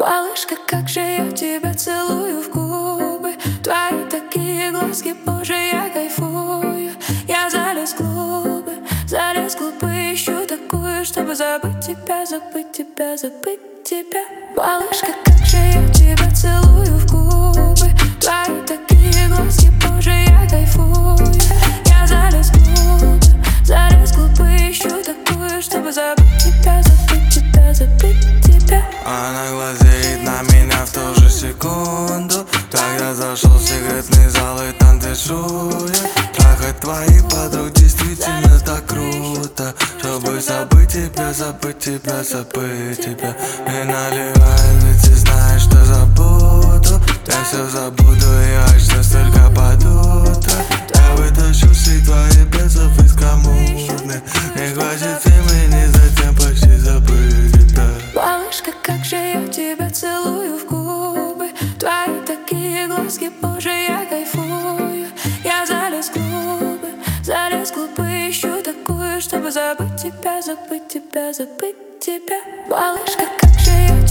Малышка, как же я тебя целую в губы. Твои такие глазки, боже, я кайфую. Я залез глубы, ищу такую, чтобы забыть тебя, забыть тебя, забыть тебя. Малышка, как же я тебя целую в губы. Твои такие глазки, боже, я кайфую. Я залез глубы, ищу такую, чтобы забыть тебя, забыть тебя, забыть тебя. Она глазеет на меня в ту же секунду. Тогда зашел в секретный зал и там дышу я. Трахать твоих подруг действительно так круто. Чтобы забыть тебя, забыть тебя, забыть тебя. Не наливай, ведь ты знаешь, что забуду. Я все забуду, я сейчас только под утро. Я вытащу все твои бесов из коммуны. Не хватит времени, затем почти забыть тебя. Малышка, как же я тебя целую в губы. Твои такие глазки, боже, я кайфую. Я залез глубы, ищу такую, чтобы забыть тебя, забыть тебя, забыть тебя. Малышка, как же я